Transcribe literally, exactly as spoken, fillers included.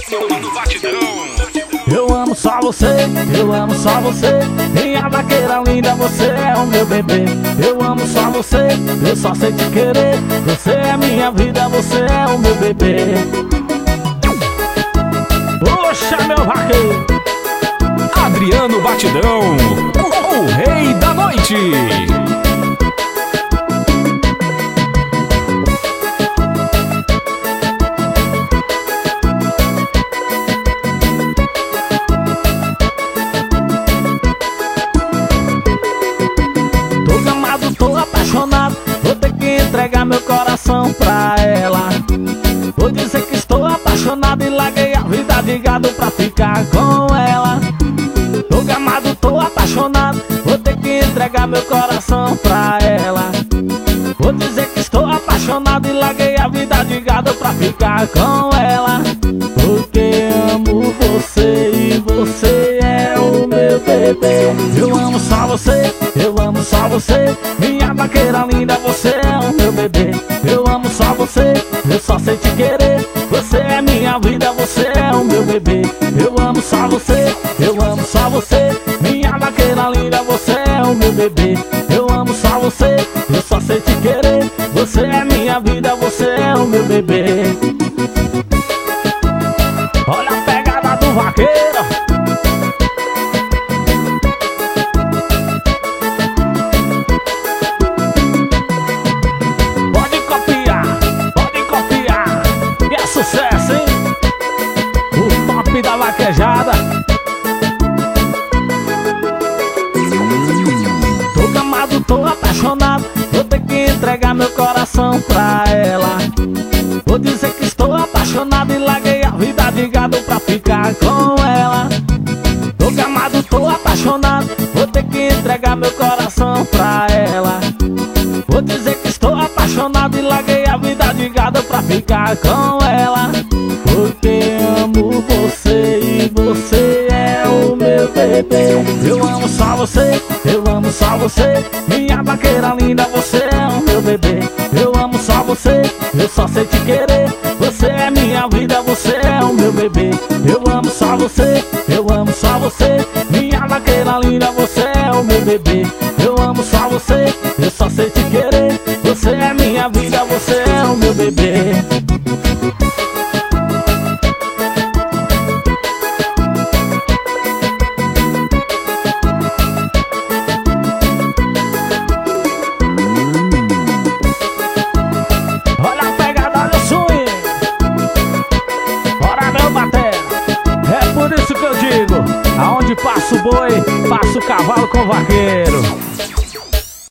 no batidão. Eu amo só você, eu amo só você. Minha vaqueira linda, você é o meu bebê. Eu amo só você, eu só sei te querer. Você é minha vida, você é o meu bebê. Poxa, meu vaqueiro Adriano Batidão, o, o rei da noite. Tô gamado, tô apaixonado. Vou ter que entregar meu coração pra ela. Vou dizer que estou apaixonado e larguei a vida de gado pra ficar com ela. Tô gamado, tô apaixonado. Vou ter que entregar meu coração pra ela. Vou dizer que estou apaixonado e larguei a vida de gado pra ficar com ela. Porque amo você e você é o meu bebê. Eu amo só você, eu amo só você. Minha vaqueira linda, você é o meu bebê. Eu amo só você, eu só sei te querer. Você é minha vida, você é o meu bebê. Eu amo só você, eu amo só você. Minha vaqueira linda, você é o meu bebê. Eu amo só você, eu só sei te querer. Você é minha vida, você é o meu bebê. Olha a pegada do vaqueiro. Pode copiar, pode copiar. E é sucesso, hein? O top da vaquejada. Tô gamado, tô apaixonado. Vou ter que entregar meu coração pra ela. Vou dizer que estou apaixonado e larguei a vida de gado pra ficar com ela. Tô gamado, tô apaixonado. Vou ter que entregar meu coração pra ela. Vou dizer que estou apaixonado e larguei a vida de gado pra ficar com ela. Porque amo você e você é o meu bebê. Eu amo só você, eu amo só você. Minha vaqueira linda, você é o meu bebê. Eu amo só você, eu só sei te querer. Você é minha vida, você é o meu bebê. Eu amo só você, eu amo só você. Minha vaqueira linda, você é o meu bebê. Eu amo só você, eu só sei te querer. Você é minha vida, você é o meu bebê. Olha a pegada, olha o swing. Bora, meu bater. É por isso que eu digo: aonde passa o boi, passa o cavalo com o vaqueiro.